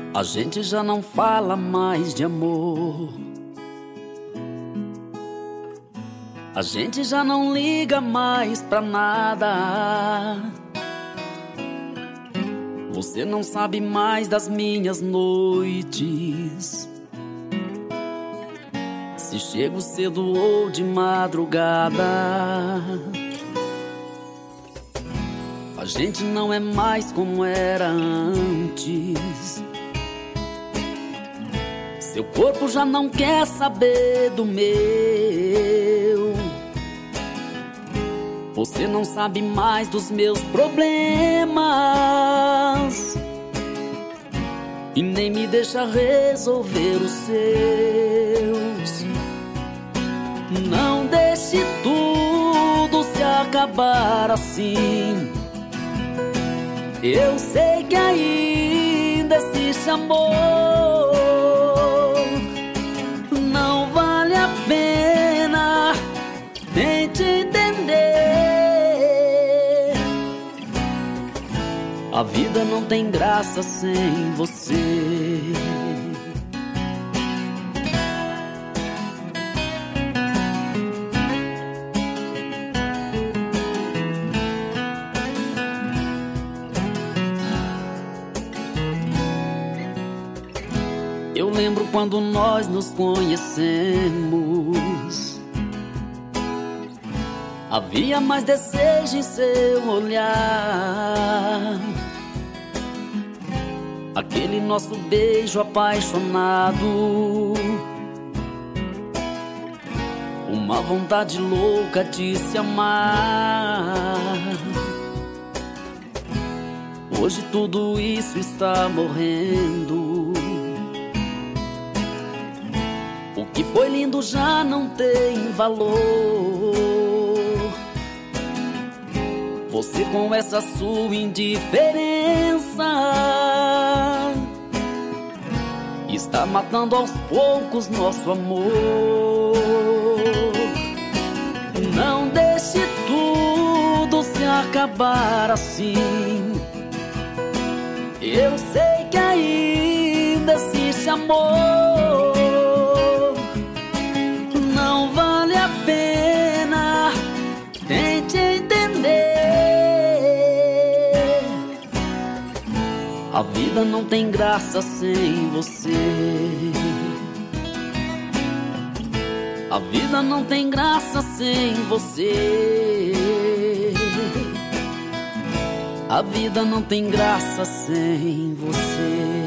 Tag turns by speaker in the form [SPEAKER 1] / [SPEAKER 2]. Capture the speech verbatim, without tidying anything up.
[SPEAKER 1] A gente já não fala mais de amor. A gente já não liga mais pra nada. Você não sabe mais das minhas noites, se chego cedo ou de madrugada. A gente não é mais como era antes. Seu corpo já não quer saber do meu. Você não sabe mais dos meus problemas e nem me deixa resolver os seus. Não deixe tudo se acabar assim. Eu sei que ainda existe amor. Não vale a pena, tente entender. A vida não tem graça sem você. Eu lembro quando nós nos conhecemos. Havia mais desejo em seu olhar. Aquele nosso beijo apaixonado, uma vontade louca de se amar. Hoje tudo isso está morrendo. O que foi lindo já não tem valor. Você com essa sua indiferença está matando aos poucos nosso amor. Não deixe tudo se acabar assim. Eu sei que ainda existe amor. Não vale a pena, tente entender. A vida não tem graça sem você. A vida não tem graça sem você. A vida não tem graça sem você.